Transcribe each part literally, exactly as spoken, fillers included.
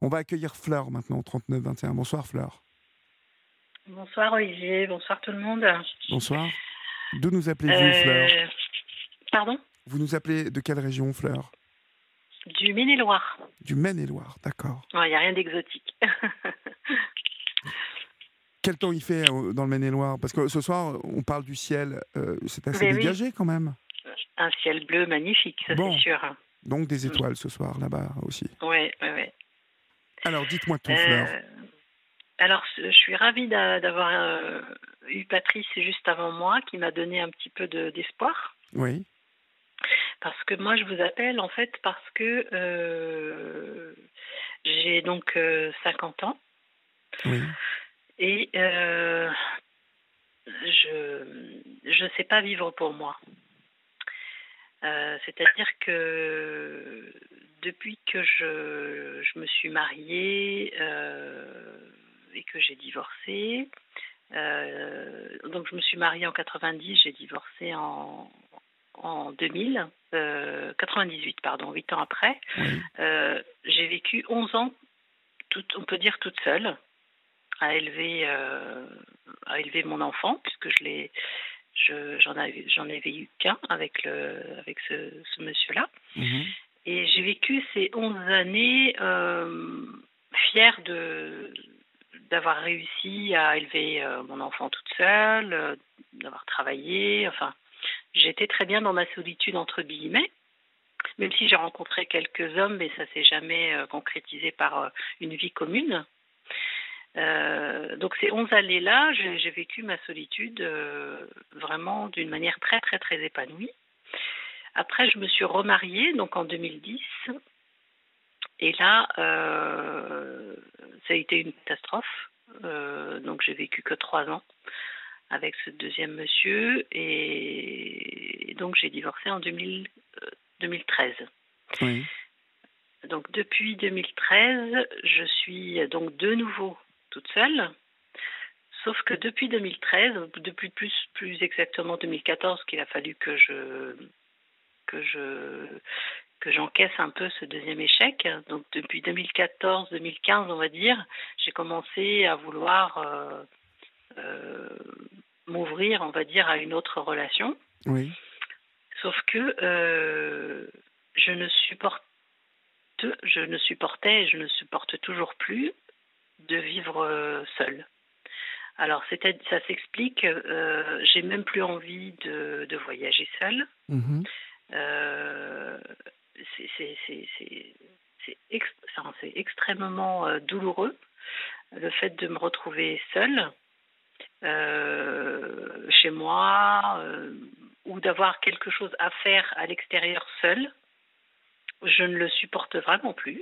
On va accueillir Fleur maintenant au trente-neuf vingt et un. Bonsoir Fleur. Bonsoir Olivier, bonsoir tout le monde. Bonsoir. D'où nous appelez-vous Fleur? Euh, Pardon? Vous nous appelez de quelle région Fleur? Du Maine-et-Loire. Du Maine-et-Loire, d'accord. Il n'y a rien d'exotique. Quel temps il fait euh, dans le Maine-et-Loire? Parce que ce soir, on parle du ciel, euh, c'est assez Mais dégagé oui, quand même. un ciel bleu magnifique, ça Bon, c'est sûr. donc des étoiles ce soir là-bas aussi. Oui, oui, oui. Alors dites-moi tout Fleur. Euh, alors, je suis ravie d'a- d'avoir euh, eu Patrice juste avant moi, qui m'a donné un petit peu de- d'espoir. Oui, Parce que moi, je vous appelle en fait parce que euh, j'ai donc euh, cinquante ans oui, et euh, je je sais pas vivre pour moi. Euh, c'est-à-dire que depuis que je, je me suis mariée euh, et que j'ai divorcé, euh, donc je me suis mariée en quatre-vingt-dix, j'ai divorcé en, en deux mille, euh, quatre-vingt-dix-huit, pardon, huit ans après. oui, Euh, j'ai vécu onze ans, tout, on peut dire toute seule, à élever, euh, à élever mon enfant, puisque je l'ai, je, j'en, avais, j'en avais eu qu'un avec, le, avec ce, ce monsieur-là. mhm, Et j'ai vécu ces onze années euh, fière de, d'avoir réussi à élever euh, mon enfant toute seule, euh, d'avoir travaillé. Enfin, j'étais très bien dans ma solitude, entre guillemets, même si j'ai rencontré quelques hommes, mais ça s'est jamais euh, concrétisé par euh, une vie commune. Euh, donc ces onze années-là, j'ai, j'ai vécu ma solitude euh, vraiment d'une manière très très très épanouie. Après, je me suis remariée, donc en deux mille dix, et là, euh, ça a été une catastrophe. Euh, donc j'ai vécu que trois ans avec ce deuxième monsieur, et donc j'ai divorcé en deux mille, euh, deux mille treize. oui, Donc depuis deux mille treize, je suis donc de nouveau toute seule. Sauf que depuis deux mille treize, depuis plus, plus exactement deux mille quatorze, qu'il a fallu que je que je que j'encaisse un peu ce deuxième échec. Donc depuis deux mille quatorze deux mille quinze, on va dire, j'ai commencé à vouloir euh, euh, m'ouvrir, on va dire, à une autre relation. oui, Sauf que euh, je ne supporte, je ne supportais et je ne supporte toujours plus de vivre euh, seule. Alors, c'est, ça s'explique, euh, j'ai même plus envie de, de voyager seule. mhm, Euh, c'est, c'est, c'est, c'est, c'est, ex, enfin, c'est extrêmement euh, douloureux, le fait de me retrouver seule euh, chez moi euh, ou d'avoir quelque chose à faire à l'extérieur seule. Je ne le supporte vraiment plus.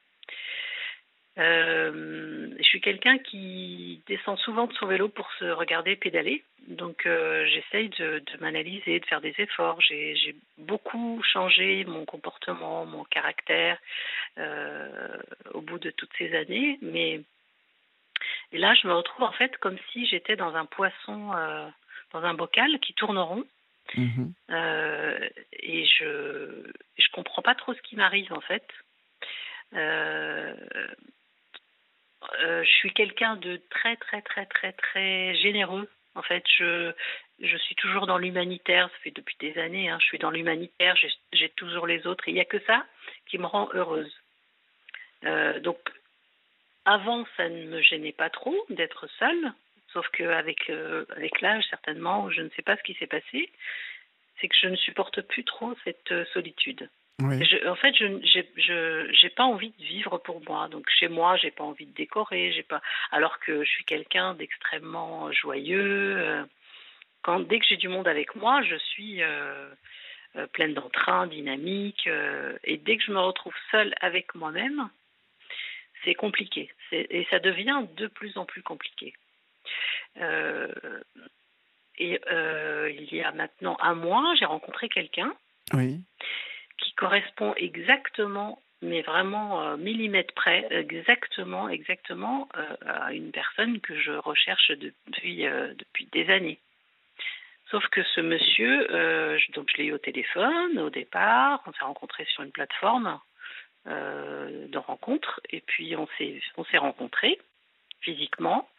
Euh, je suis quelqu'un qui descend souvent de son vélo pour se regarder pédaler. Donc, euh, j'essaye de, de m'analyser, de faire des efforts. J'ai, j'ai beaucoup changé mon comportement, mon caractère euh, au bout de toutes ces années. Mais et là, je me retrouve en fait comme si j'étais dans un poisson, euh, dans un bocal qui tourne rond. mhm, Euh, et je je comprends pas trop ce qui m'arrive en fait. Euh, Euh, je suis quelqu'un de très très très très très généreux. En fait, je je suis toujours dans l'humanitaire. Ça fait depuis des années. Hein, je suis dans l'humanitaire. J'ai, j'ai toujours les autres. Il n'y a que ça qui me rend heureuse. Euh, donc, avant, ça ne me gênait pas trop d'être seule. Sauf qu'avec euh, avec l'âge, certainement, je ne sais pas ce qui s'est passé. C'est que je ne supporte plus trop cette euh, solitude. oui, Je, en fait, je j'ai je, j'ai pas envie de vivre pour moi. Donc chez moi, j'ai pas envie de décorer. J'ai pas. Alors que je suis quelqu'un d'extrêmement joyeux. euh, Quand dès que j'ai du monde avec moi, je suis euh, euh, pleine d'entrain, dynamique. euh, et dès que je me retrouve seule avec moi-même, c'est compliqué. C'est, et ça devient de plus en plus compliqué. Euh, et euh, il y a maintenant un mois, j'ai rencontré quelqu'un oui, qui correspond exactement, mais vraiment euh, millimètre près, exactement, exactement euh, à une personne que je recherche depuis, euh, depuis des années. Sauf que ce monsieur, euh, je, donc je l'ai eu au téléphone au départ, on s'est rencontrés sur une plateforme, euh, de rencontre. Et puis, on s'est, on s'est rencontrés physiquement.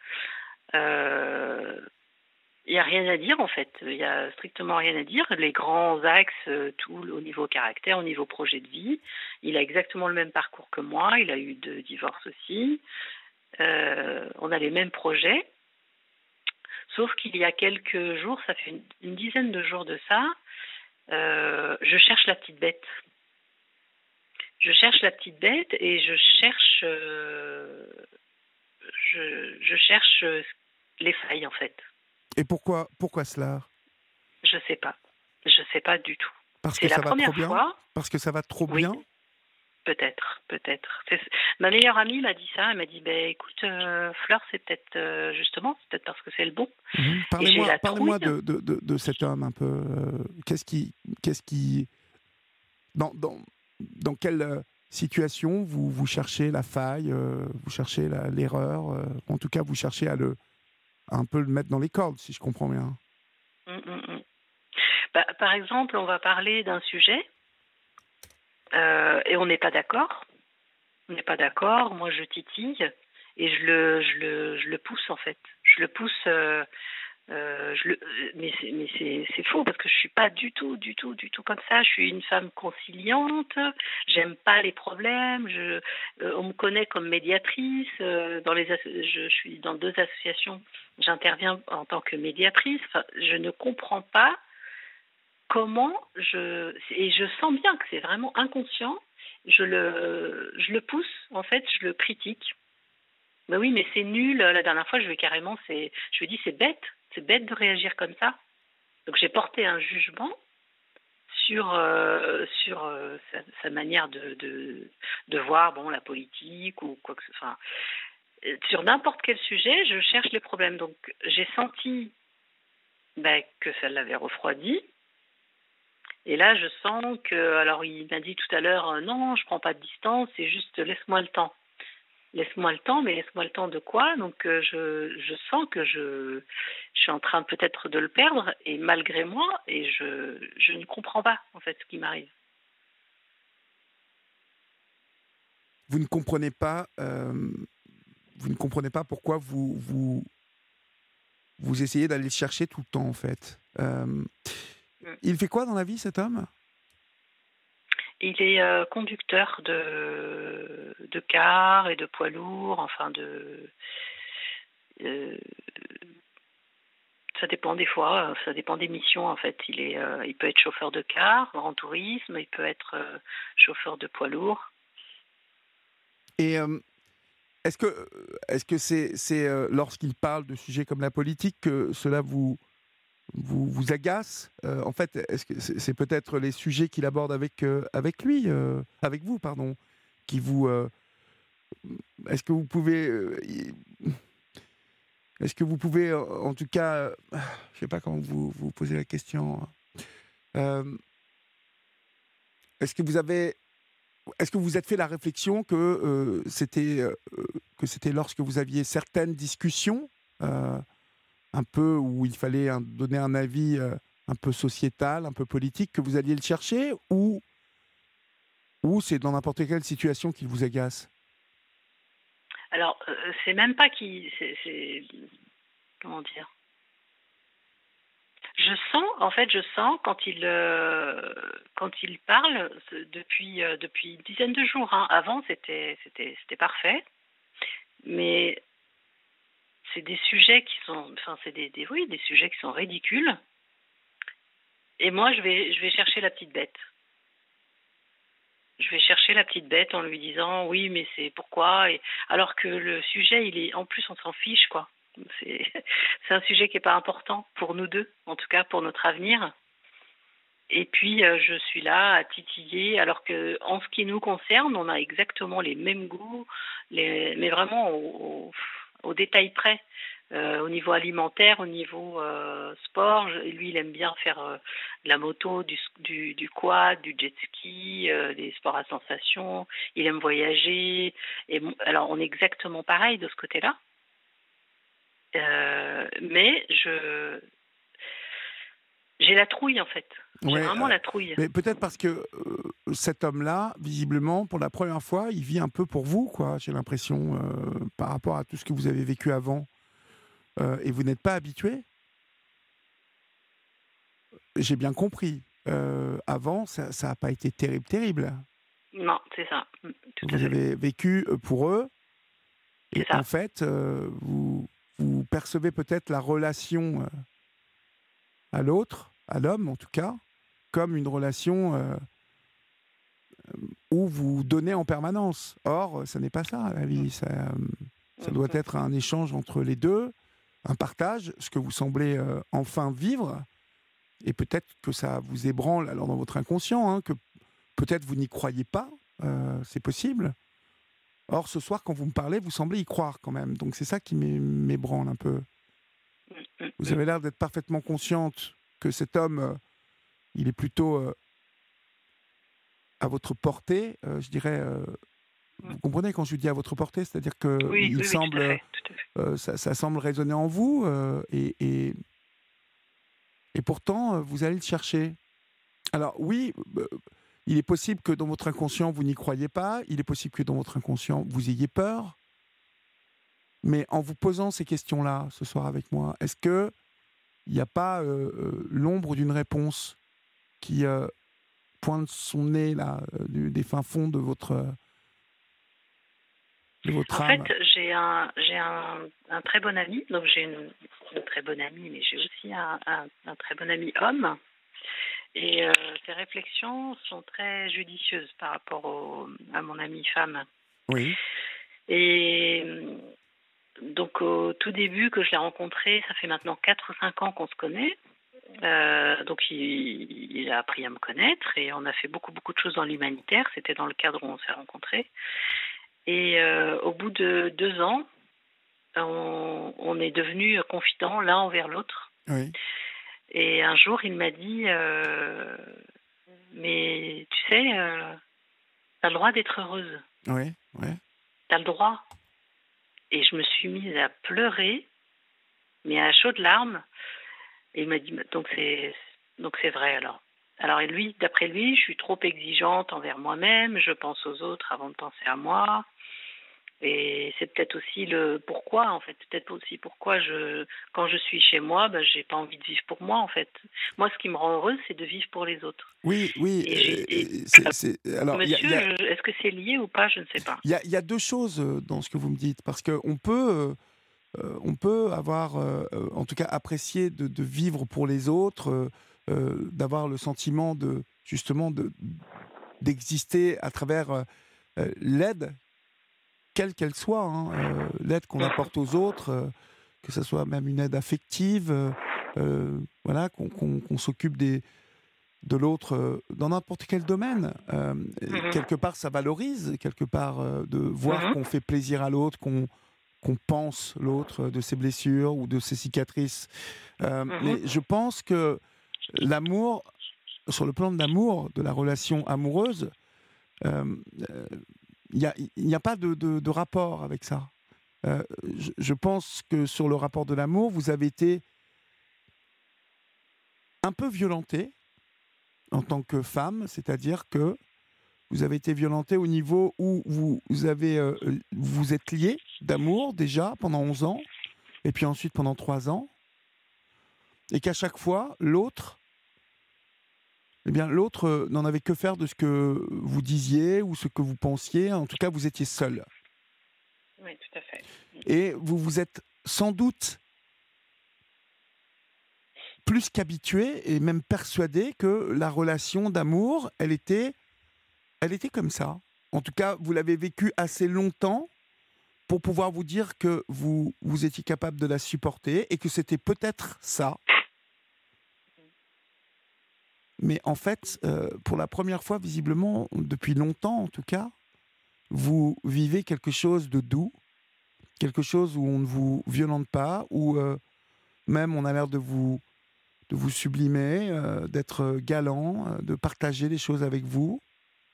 Euh, Il n'y a rien à dire, en fait. Il n'y a strictement rien à dire. Les grands axes, euh, tout au niveau caractère, au niveau projet de vie, il a exactement le même parcours que moi. Il a eu deux divorces aussi. Euh, on a les mêmes projets. Sauf qu'il y a quelques jours, ça fait une, une dizaine de jours de ça, euh, je cherche la petite bête. Je cherche la petite bête et je cherche, euh, je, je cherche les failles, en fait. Et pourquoi, pourquoi cela? Je sais pas. Je sais pas du tout. Parce C'est que la ça va trop première bien? fois. Parce que ça va trop Oui, bien? peut-être, peut-être. C'est- Ma meilleure amie m'a dit ça. Elle m'a dit, ben écoute, euh, Fleur, c'est peut-être euh, justement, c'est peut-être parce que c'est le bon. Mhm. Et j'ai Parlez-moi, la trouille. parlez-moi de, de, de, de cet homme un peu. euh, qu'est-ce qui, qu'est-ce qui, dans, dans, dans quelle euh, situation vous, vous cherchez la faille, euh, vous cherchez la- l'erreur, euh, en tout cas vous cherchez à le, à un peu le mettre dans les cordes, si je comprends bien. Hum, hum, hum. Bah, par exemple, on va parler d'un sujet euh, et on n'est pas d'accord. On n'est pas d'accord. Moi, je titille et je le, je le, je le pousse en fait. Je le pousse. Euh, euh, je le, mais c'est, mais c'est, c'est faux parce que je suis pas du tout, du tout, du tout comme ça. Je suis une femme conciliante. J'aime pas les problèmes. Je, euh, on me connaît comme médiatrice. Euh, dans les, je, je suis dans deux associations. J'interviens en tant que médiatrice. Enfin, je ne comprends pas comment je et je sens bien que c'est vraiment inconscient. Je le, je le pousse en fait, je le critique. Ben oui, mais c'est nul. La dernière fois, je lui ai carrément, c'est, je lui ai dit c'est bête, c'est bête de réagir comme ça. Donc j'ai porté un jugement sur euh, sur euh, sa, sa manière de, de de voir bon la politique ou quoi que ce soit. Enfin, sur n'importe quel sujet, je cherche les problèmes. Donc j'ai senti ben, que ça l'avait refroidi. Et là, je sens que, alors il m'a dit tout à l'heure, euh, non, je prends pas de distance, c'est juste laisse-moi le temps. Laisse-moi le temps, mais laisse-moi le temps de quoi? Donc euh, je, je sens que je, je suis en train peut-être de le perdre, et malgré moi, et je, je ne comprends pas en fait ce qui m'arrive. Vous ne comprenez pas, euh, vous ne comprenez pas pourquoi vous, vous, vous essayez d'aller le chercher tout le temps en fait. Euh, Mm. il fait quoi dans la vie cet homme? Il est euh, conducteur de, de cars et de poids lourds, enfin de... euh, ça dépend des fois, ça dépend des missions en fait. Il, est, euh, il peut être chauffeur de car, grand tourisme, il peut être euh, chauffeur de poids lourd. Et euh, est-ce que est-ce que c'est c'est euh, lorsqu'il parle de sujets comme la politique que cela vous vous, vous agace? Euh, en fait, est-ce que c'est, c'est peut-être les sujets qu'il aborde avec euh, avec lui, euh, avec vous, pardon, qui vous euh, est-ce que vous pouvez euh, y- est-ce que vous pouvez euh, en tout cas euh, je sais pas comment vous vous posez la question. Euh, est-ce que vous avez est-ce que vous êtes fait la réflexion que euh, c'était euh, que c'était lorsque vous aviez certaines discussions euh, un peu où il fallait un- donner un avis euh, un peu sociétal, un peu politique, que vous alliez le chercher, ou, ou c'est dans n'importe quelle situation qu'il vous agace? Alors, euh, c'est même pas qui. C'est, c'est- comment dire? Je sens, en fait, je sens quand il euh, quand il parle c'est depuis euh, depuis une dizaine de jours. Hein. Avant, c'était c'était c'était parfait, mais c'est des sujets qui sont, enfin, c'est des, des oui, des sujets qui sont ridicules. Et moi, je vais je vais chercher la petite bête. Je vais chercher la petite bête en lui disant oui, mais c'est pourquoi. Et alors que le sujet, il est en plus, on s'en fiche quoi. C'est c'est un sujet qui est pas important pour nous deux, en tout cas pour notre avenir. Et puis, euh, je suis là à titiller, alors que en ce qui nous concerne, on a exactement les mêmes goûts, les, mais vraiment au, au, au détail près. Euh, au niveau alimentaire, au niveau euh, sport, je, lui, il aime bien faire euh, de la moto, du, du, du quad, du jet ski, euh, des sports à sensation. Il aime voyager. Et alors, on est exactement pareil de ce côté-là. Euh, mais je j'ai la trouille, en fait. J'ai Ouais, vraiment euh, la trouille. mais peut-être parce que euh, cet homme-là, visiblement, pour la première fois, il vit un peu pour vous, quoi. J'ai l'impression, euh, par rapport à tout ce que vous avez vécu avant, euh, et vous n'êtes pas habitué. J'ai bien compris. Euh, avant, ça n'a pas été terrible, terrible. Non, c'est ça. Mm, tout à Vous fait. avez vécu euh, pour eux, et C'est en ça. fait, euh, vous, vous percevez peut-être la relation euh, à l'autre, à l'homme en tout cas, comme une relation euh, où vous donnez en permanence. Or, ça n'est pas ça, la Mm, vie. Ça, euh, ça mm, doit mm. être un échange entre les deux, un partage, ce que vous semblez euh, enfin vivre. Et peut-être que ça vous ébranle alors dans votre inconscient, hein, que peut-être vous n'y croyez pas, euh, c'est possible. Or, ce soir, quand vous me parlez, vous semblez y croire quand même. Donc c'est ça qui m'é- m'ébranle un peu. Mm, mm, Vous mm. avez l'air d'être parfaitement consciente que cet homme, euh, il est plutôt euh, à votre portée, euh, je dirais. Euh, Mm. vous comprenez quand je dis à votre portée, c'est-à-dire que Oui, il oui, oui, tout à semble, fait. Tout à fait. euh, ça, ça semble résonner en vous, euh, et, et, et pourtant euh, vous allez le chercher. Alors oui, euh, il est possible que dans votre inconscient vous n'y croyez pas, il est possible que dans votre inconscient vous ayez peur, mais en vous posant ces questions-là ce soir avec moi, est-ce que il n'y a pas euh, euh, l'ombre d'une réponse qui euh, pointe son nez là, euh, du- des fins fonds de votre, de votre En fait, âme? j'ai un, j'ai un, un très bon ami. Donc, j'ai une, une très bonne amie, mais j'ai aussi un, un, un très bon ami homme. Et euh, ses réflexions sont très judicieuses par rapport au, à mon amie femme. Oui, Et euh, donc, au tout début que je l'ai rencontré, ça fait maintenant quatre ou cinq ans qu'on se connaît. Euh, donc, il, il a appris à me connaître et on a fait beaucoup, beaucoup de choses dans l'humanitaire. C'était dans le cadre où on s'est rencontrés. Et euh, au bout de deux ans, on, on est devenus confidents l'un envers l'autre. oui, Et un jour, il m'a dit euh, mais tu sais, euh, t'as le droit d'être heureuse. oui, oui. T'as le droit. Et je me suis mise à pleurer, mais à chaudes larmes. Et il m'a dit, donc c'est, donc c'est vrai alors. Alors et lui, d'après lui, je suis trop exigeante envers moi-même, je pense aux autres avant de penser à moi. Et c'est peut-être aussi le pourquoi, en fait. Peut-être aussi pourquoi, je, quand je suis chez moi, ben, j'ai pas envie de vivre pour moi, en fait. Moi, ce qui me rend heureuse, c'est de vivre pour les autres. Oui, oui. Et euh, j'ai et, c'est, c'est- alors, il y a, il monsieur, y a- je- est-ce que c'est lié ou pas? Je ne sais pas. il y a- il y a deux choses euh, dans ce que vous me dites, parce qu'on peut, euh, euh, on peut avoir, euh, euh, en tout cas, apprécié de, de vivre pour les autres, euh, euh, d'avoir le sentiment de, justement, de, d'exister à travers euh, euh, l'aide, quelle qu'elle soit, hein, euh, l'aide qu'on apporte aux autres, euh, que ce soit même une aide affective, euh, euh, voilà, qu'on, qu'on- qu'on s'occupe des de l'autre euh, dans n'importe quel domaine. Euh, Mhm. quelque part, ça valorise, quelque part, euh, de voir Mhm. qu'on fait plaisir à l'autre, qu'on qu'on pense l'autre de ses blessures ou de ses cicatrices. Euh, Mhm. mais je pense que l'amour, sur le plan de l'amour, de la relation amoureuse, euh, euh, il n'y a, il n'y a pas de, de- de rapport avec ça. Euh, je, je pense que sur le rapport de l'amour, vous avez été un peu violenté en tant que femme, c'est-à-dire que vous avez été violenté au niveau où vous, vous avez, euh, vous êtes lié d'amour déjà pendant onze ans, et puis ensuite pendant trois ans, et qu'à chaque fois, l'autre, eh bien, l'autre euh, n'en avait que faire de ce que vous disiez ou ce que vous pensiez. En tout cas, vous étiez seul. Oui, tout à fait. Et vous vous êtes sans doute plus qu'habitué et même persuadé que la relation d'amour, elle était, elle était comme ça. En tout cas, vous l'avez vécue assez longtemps pour pouvoir vous dire que vous, vous étiez capable de la supporter et que c'était peut-être ça. Mais en fait, euh, pour la première fois, visiblement, depuis longtemps en tout cas, vous vivez quelque chose de doux, quelque chose où on ne vous violente pas, où euh, même on a l'air de vous, de vous sublimer, euh, d'être galant, euh, de partager les choses avec vous.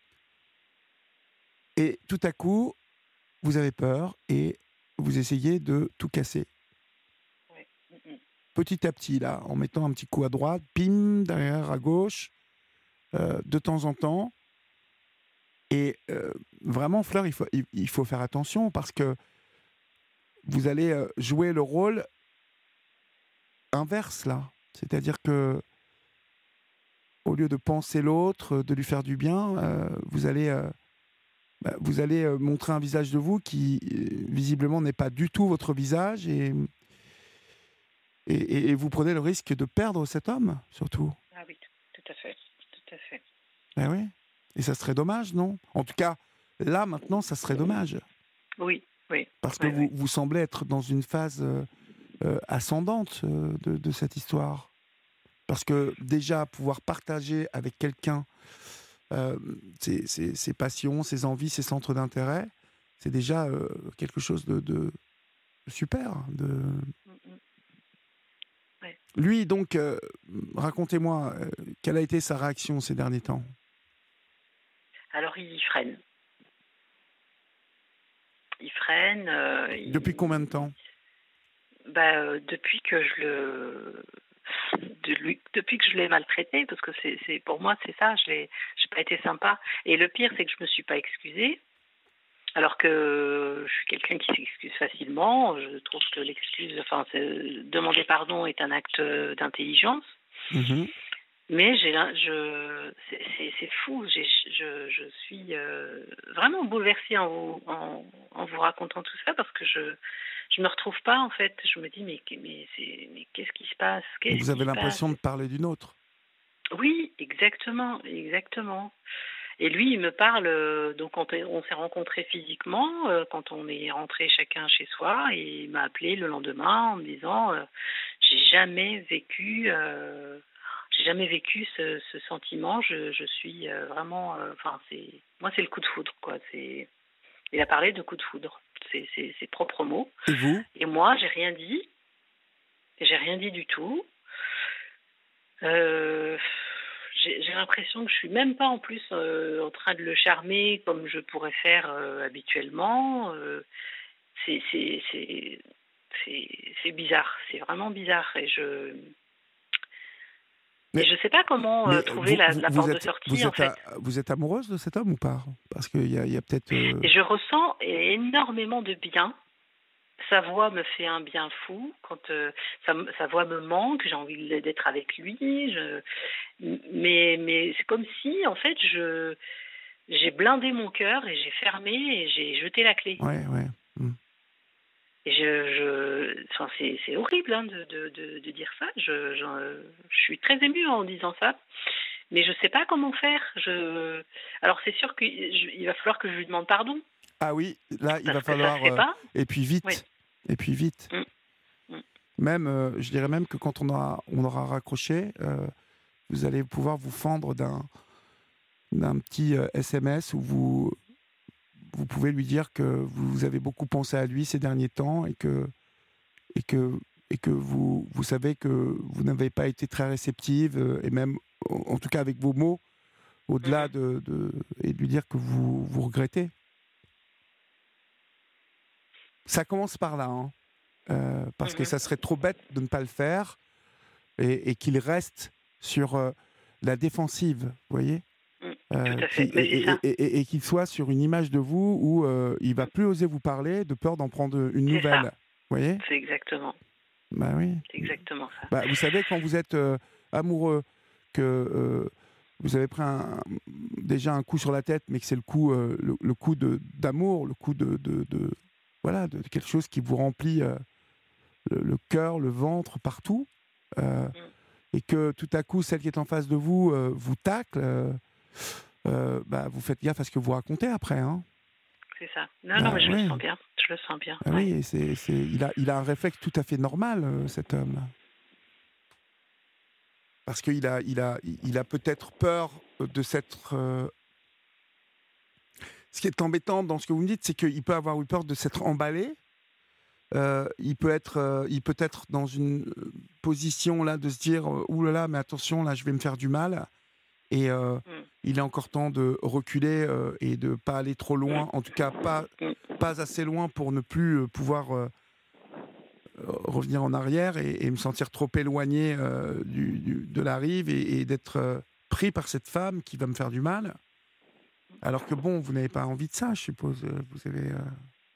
Et tout à coup, vous avez peur et vous essayez de tout casser. Oui. Mhm. petit à petit, là, en mettant un petit coup à droite, pim, derrière, à gauche, euh, de temps en temps. Et euh, vraiment, Fleur, il faut, il, il faut faire attention parce que vous allez euh, jouer le rôle inverse, là. C'est-à-dire que au lieu de penser l'autre, de lui faire du bien, euh, vous allez, euh, bah, vous allez euh, montrer un visage de vous qui, euh, visiblement, n'est pas du tout votre visage et, et, et- et vous prenez le risque de perdre cet homme, surtout. Ah oui, tout tout à fait, tout à fait. Ben oui. Et ça serait dommage, non? En tout cas, là, maintenant, ça serait dommage. Oui, oui, Parce que oui, vous, oui. vous semblez être dans une phase euh, euh, ascendante euh, de, de cette histoire. Parce que déjà, pouvoir partager avec quelqu'un euh, ses, ses- ses passions, ses envies, ses centres d'intérêt, c'est déjà euh, quelque chose de, de super. De... Mm, mm. Ouais. Lui, donc, euh, racontez-moi, euh, quelle a été sa réaction ces derniers temps? Alors il freine. Il freine. euh, Depuis combien de il- temps? bah, euh, depuis que je le, de lui, depuis que je l'ai maltraité, parce que c'est, c'est pour moi c'est ça. Je l'ai, j'ai pas été sympa. Et le pire c'est que je me suis pas excusée. Alors que je suis quelqu'un qui s'excuse facilement. Je trouve que l'excuse, enfin, c'est- demander pardon est un acte d'intelligence. Mhm. Mais j'ai, l'im- je, c'est, c'est, c'est fou. J'ai, je, je suis euh, vraiment bouleversée en vous, en, en vous racontant tout ça parce que je, je me retrouve pas en fait. Je me dis mais, mais, c'est, mais qu'est-ce qui se passe? Qu'est-ce Vous qui avez se passe? l'impression de parler d'une autre. Oui, exactement, exactement. Et lui, il me parle, euh, donc quand on s'est rencontrés physiquement, euh, quand on est rentrés chacun chez soi, et il m'a appelé le lendemain en me disant euh, j'ai jamais vécu, euh, j'ai jamais vécu ce, ce sentiment. Je, je suis euh, vraiment, euh, enfin c'est, moi c'est le coup de foudre quoi. C'est, il a parlé de coup de foudre, c'est c'est ses propres mots. Et vous? Et moi, j'ai rien dit, j'ai rien dit du tout. Euh, j'ai j'ai l'impression que je suis même pas en plus euh, en train de le charmer comme je pourrais faire euh, habituellement. Euh, c'est c'est c'est c'est c'est bizarre, c'est vraiment bizarre et je et Mais, je sais pas comment euh, mais trouver vous, la, vous, la vous porte de êtes, sortie vous, en êtes fait. à- vous êtes amoureuse de cet homme ou pas? Parce qu'il y a, il y a peut-être... euh, Et je ressens énormément de bien. Sa voix me fait un bien fou quand euh, sa, sa voix me manque, j'ai envie d'être avec lui. Je, mais mais c'est comme si en fait je j'ai blindé mon cœur et j'ai fermé et j'ai jeté la clé. Ouais, ouais. Hmm. Et je, je enfin c'est, c'est horrible hein, de, de, de, de dire ça. Je, je, je suis très émue en disant ça, mais je sais pas comment faire. Je, alors c'est sûr qu'il va falloir que je lui demande pardon Ah oui, là, il va parce que ça se falloir... fait euh, pas. et puis Oui. vite. Et puis vite. Mm, mm, Même, euh, je dirais même que quand on aura, on aura raccroché, euh, vous allez pouvoir vous fendre d'un, d'un petit euh, S M S où vous, vous pouvez lui dire que vous avez beaucoup pensé à lui ces derniers temps et que, et que, et que vous, vous savez que vous n'avez pas été très réceptive, euh, et même, en en tout cas avec vos mots, au-delà mhm, de, de... et de lui dire que vous, vous regrettez. Ça commence par là, hein, euh, parce que mhm, ça serait trop bête de ne pas le faire et, et qu'il reste sur euh, la défensive, vous voyez, mm. euh, Tout à qui, fait. Mais et, c'est et- ça. et- et- et qu'il soit sur une image de vous où euh, il va Mm. plus oser vous parler de peur d'en prendre une C'est nouvelle. ça. Vous voyez? C'est exactement. Bah oui. C'est exactement ça. Bah, vous savez, quand vous êtes euh, amoureux, que euh, vous avez pris un- déjà un coup sur la tête, mais que c'est le coup, euh, le, le coup de, d'amour, le coup de, de, de- voilà, de quelque chose qui vous remplit euh, le, le cœur, le ventre, partout, euh, Mm. et que tout à coup, celle qui est en face de vous euh, vous tacle, euh, euh, bah, vous faites gaffe à ce que vous racontez après. Hein. C'est ça. Non, non, Bah, mais je le oui, sens bien. Je le sens bien. bah Ouais. oui, et c'est, c'est, il, a, il a un réflexe tout à fait normal, euh, cet homme. Parce qu'il a, il a, il a peut-être peur de s'être... euh, Ce qui est embêtant dans ce que vous me dites, c'est qu'il peut avoir eu peur de s'être emballé. Euh, il peut être, euh, il peut être dans une euh, position là de se dire euh, ouh là là, mais attention, là, je vais me faire du mal. Et euh, Mm. il est encore temps de reculer euh, et de pas aller trop Mm. loin. En tout cas, pas, Mm. pas assez loin pour ne plus euh, pouvoir euh, revenir en arrière et, et me sentir trop éloigné euh, du, du- de la rive et, et d'être euh, pris par cette femme qui va me faire du mal. Alors que bon, vous n'avez pas envie de ça, je suppose. euh, Vous avez. euh,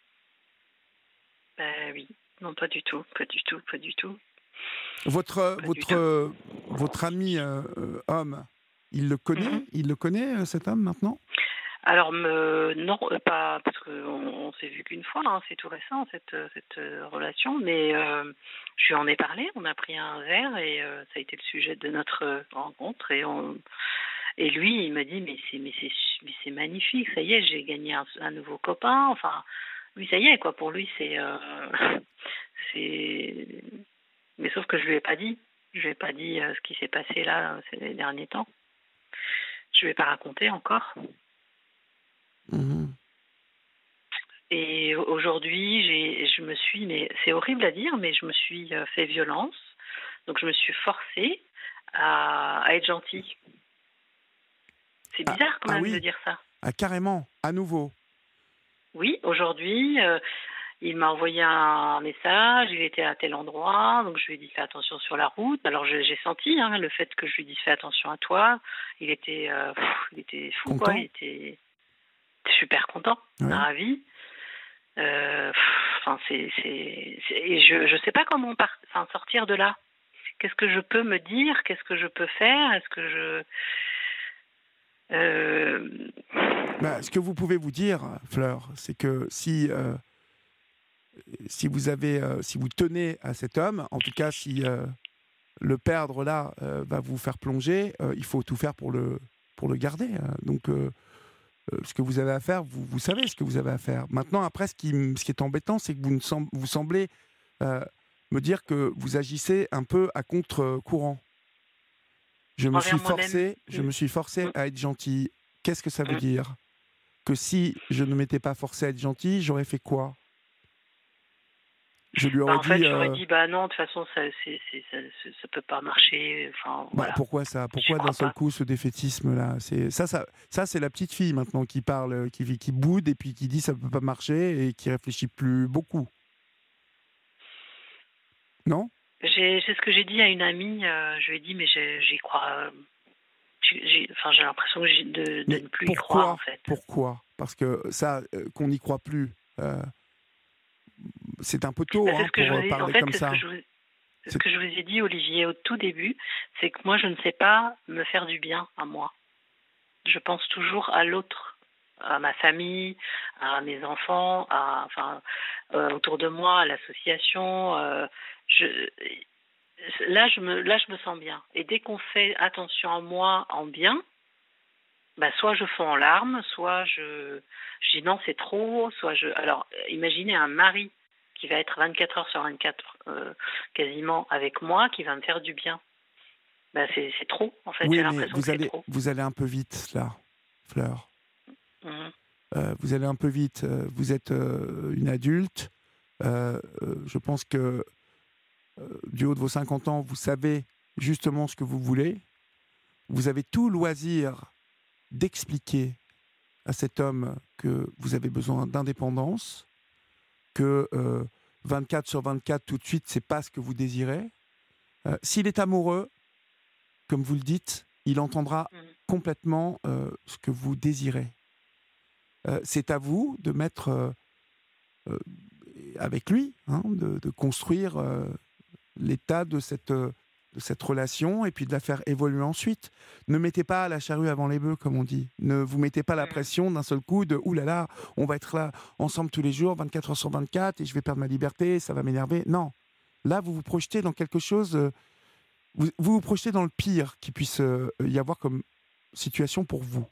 Ben oui. Non, pas du tout, pas du tout, pas du tout, Votre, pas du votre, tout. euh, votre ami euh, euh, homme, il le Mhm. connaît Il le connaît, euh, cet homme, maintenant? Alors, me, non, euh, pas parce qu'on on s'est vu qu'une fois, hein, c'est tout récent cette, euh, cette euh, relation, mais euh, je lui en ai parlé, on a pris un verre et euh, ça a été le sujet de notre euh, rencontre. Et, on, et lui, il m'a dit, mais c'est, mais c'est, mais c'est magnifique, ça y est, j'ai gagné un, un nouveau copain. Enfin, lui, ça y est, quoi, pour lui, c'est. Euh, c'est... Mais sauf que je lui ai pas dit. Je lui ai pas dit euh, ce qui s'est passé là euh, ces derniers temps. Je lui ai pas raconté encore. Mhm. Et aujourd'hui, j'ai, je me suis, mais c'est horrible à dire, mais je me suis euh, fait violence. Donc je me suis forcée à, à être gentille. C'est Ah, bizarre quand ah même de oui, dire ça. ah, carrément, à nouveau. Oui, aujourd'hui, euh, il m'a envoyé un message, il était à tel endroit, donc je lui ai dit fais attention sur la route. Alors je- j'ai senti hein, le fait que je lui dise fais attention à toi. Il était, euh, pff, il était fou quoi, il Content? était super content, Oui. ravi. Euh, pff, Enfin, c'est, c'est, c'est- et je, je sais pas comment par- enfin, sortir de là. Qu'est-ce que je peux me dire? Qu'est-ce que je peux faire? Est-ce que je, euh, Bah, ce que vous pouvez vous dire, Fleur, c'est que si, euh, si vous avez, euh, si vous tenez à cet homme, en tout cas, si euh, le perdre là euh, va vous faire plonger, euh, il faut tout faire pour le, pour le garder. hein. Donc, euh, euh, ce que vous avez à faire, vous, vous savez ce que vous avez à faire. Maintenant, après, ce qui, m- ce qui est embêtant, c'est que vous, ne sem- vous semblez euh, me dire que vous agissez un peu à contre-courant. Je me suis envers moi-même? forcé, je Mm, me suis forcé mm, à être gentil. Qu'est-ce que ça veut mm. dire? Que si je ne m'étais pas forcé à être gentil, j'aurais fait quoi? Je lui Bah, aurais en fait, dit, j'aurais euh, dit, bah non, de toute façon, ça, c'est, c'est, ça, ça- ça peut pas marcher. Enfin, bah, voilà, pourquoi ça? j'y Pourquoi d'un crois seul pas. coup ce défaitisme-là? C'est ça, ça, ça c'est la petite fille maintenant qui parle, euh, qui, qui boude et puis qui dit ça peut pas marcher et qui réfléchit plus beaucoup. Non? J'ai, c'est ce que j'ai dit à une amie. Euh, je lui ai dit, mais j'ai- j'y crois. euh, j'ai, j'ai- enfin, j'ai l'impression que j'ai- de, de Mais ne plus y croire, en pourquoi? fait. Pourquoi? Parce que ça, euh, qu'on n'y croit plus, euh, c'est un peu Bah, tôt c'est hein, ce que je pour vous euh, ai, en parler fait, comme c'est ce que ça. je vous, c'est ce C'est- que je vous ai dit, Olivier, au tout début. C'est que moi, je ne sais pas me faire du bien à moi. Je pense toujours à l'autre, à ma famille, à mes enfants, à, enfin, euh, autour de moi, à l'association. euh, je, là, je me, là, je me sens bien. Et dès qu'on fait attention à moi en bien, bah, soit je fonds en larmes, soit je, je dis non, c'est trop, soit je. Alors, imaginez un mari qui va être vingt-quatre heures sur vingt-quatre euh, quasiment avec moi, qui va me faire du bien. Bah, c'est, c'est trop, en fait. J'ai Oui, mais l'impression que vous c'est allez, trop. vous allez un peu vite là, Fleur. Mhm. Euh, vous allez un peu vite. Euh, Vous êtes euh, une adulte. Euh, euh, je pense que euh, du haut de vos cinquante ans, vous savez justement ce que vous voulez. Vous avez tout loisir d'expliquer à cet homme que vous avez besoin d'indépendance, que euh, vingt-quatre sur vingt-quatre tout de suite, c'est pas ce que vous désirez. Euh, S'il est amoureux, comme vous le dites, il entendra Mhm. complètement euh, ce que vous désirez. Euh, c'est à vous de mettre euh, euh, avec lui, hein, de, de construire euh, l'état de cette, euh, de cette relation et puis de la faire évoluer ensuite. Ne mettez pas la charrue avant les bœufs, comme on dit. Ne vous mettez pas la Mhm. pression d'un seul coup de « Ouh là là, on va être là ensemble tous les jours, vingt-quatre heures sur vingt-quatre, et je vais perdre ma liberté, ça va m'énerver. » Non. Là, vous vous projetez dans quelque chose... euh, vous, vous vous projetez dans le pire qui puisse euh, y avoir comme situation pour vous.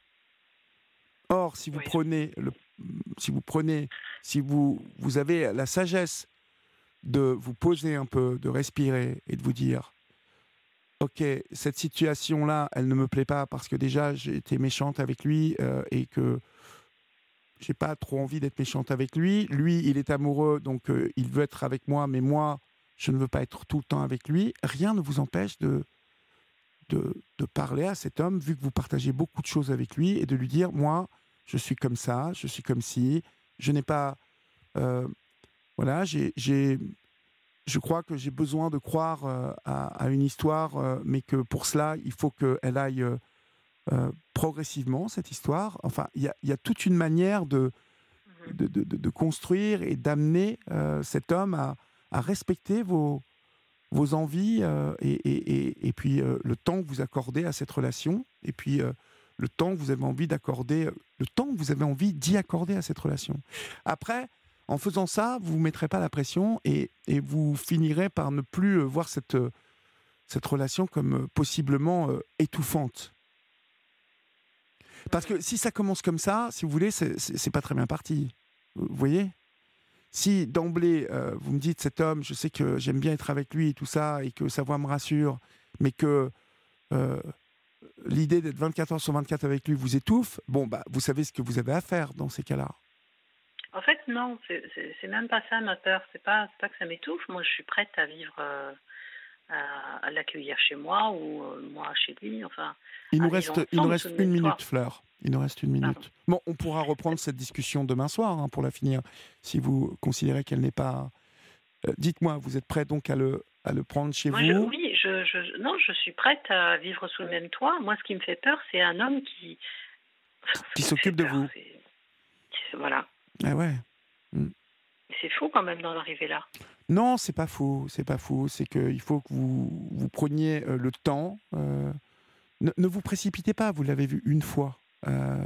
Or, si vous Oui. prenez, le, si vous prenez, si vous, vous avez la sagesse de vous poser un peu, de respirer et de vous dire, ok, cette situation-là, elle ne me plaît pas parce que déjà j'ai été méchante avec lui euh, et que j'ai pas trop envie d'être méchante avec lui. Lui, il est amoureux, donc euh, il veut être avec moi, mais moi, je ne veux pas être tout le temps avec lui. Rien ne vous empêche de de, de parler à cet homme, vu que vous partagez beaucoup de choses avec lui, et de lui dire, moi, je suis comme ça, je suis comme ci, je n'ai pas... euh, voilà, j'ai, j'ai, je crois que j'ai besoin de croire euh, à, à une histoire, euh, mais que pour cela, il faut qu'elle aille euh, euh, progressivement, cette histoire. Enfin, il y a, y a toute une manière de, Mhm. de, de, de construire et d'amener euh, cet homme à, à respecter vos, vos envies euh, et, et, et, et puis euh, le temps que vous accordez à cette relation, et puis euh, le temps que vous avez envie d'accorder, le temps que vous avez envie d'y accorder à cette relation. Après, en faisant ça, vous ne vous mettrez pas la pression et, et vous finirez par ne plus euh, voir cette, euh, cette relation comme euh, possiblement euh, étouffante. Parce que si ça commence comme ça, si vous voulez, c'est, c'est, c'est pas très bien parti. Vous voyez ? Si d'emblée, euh, vous me dites, cet homme, je sais que j'aime bien être avec lui et tout ça, et que sa voix me rassure, mais que euh, l'idée d'être vingt-quatre heures sur vingt-quatre avec lui vous étouffe, bon, bah, vous savez ce que vous avez à faire dans ces cas-là. En fait, non, c'est, c'est, c'est même pas ça ma peur. C'est pas, c'est pas que ça m'étouffe. Moi, je suis prête à vivre, euh, à, à l'accueillir chez moi ou euh, moi chez lui. Enfin, Il à nous vivre reste, il nous ensemble reste sous le une même toit. minute, Fleur. Il nous reste une minute. Pardon. Bon, on pourra reprendre cette discussion demain soir, hein, pour la finir, si vous considérez qu'elle n'est pas... Euh, dites-moi, vous êtes prêt donc à le, à le prendre chez Moi, je, vous ? oui, je, je, non, je suis prête à vivre sous le même toit. Moi, ce qui me fait peur, c'est un homme qui, enfin, ce Qui qui me fait s'occupe de peur, vous. c'est, c'est- voilà. Ah ouais. C'est fou quand même d'en arriver là. Non, c'est pas faux, c'est pas faux. C'est qu'il faut que vous, vous preniez euh, le temps. euh, ne, ne vous précipitez pas, vous l'avez vu une fois. Euh,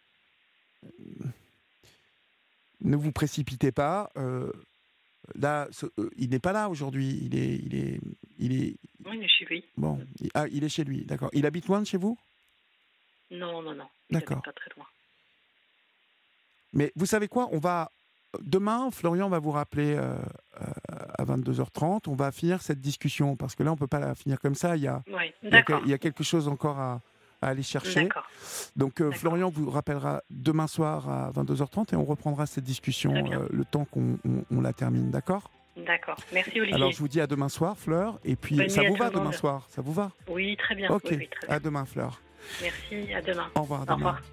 ne vous précipitez pas. euh, là, ce- euh, il n'est pas là aujourd'hui. Il est, il est, il est. Oui, mais chez lui. Bon, il, ah, il est chez lui, d'accord. Il habite loin de chez vous ? Non, non, non. Il D'accord. habite pas très loin. Mais vous savez quoi ? On va demain, Florian va vous rappeler euh, euh, à vingt-deux heures trente. On va finir cette discussion parce que là, on peut pas la finir comme ça. Il y a, Oui, il y a, d'accord. il y a quelque chose encore à, à aller chercher. D'accord. Donc euh, D'accord. Florian vous rappellera demain soir à vingt-deux heures trente et on reprendra cette discussion Très bien. euh, le temps qu'on on, on la termine, d'accord ? D'accord. Merci Olivier. Alors je vous dis à demain soir, Fleur. Et puis Bonne ça nuit à vous tout va le monde. demain soir ? Ça vous va ? Oui, très bien. Ok. Oui, oui, très bien. À demain, Fleur. Merci. À demain. Au revoir. À Au demain. revoir.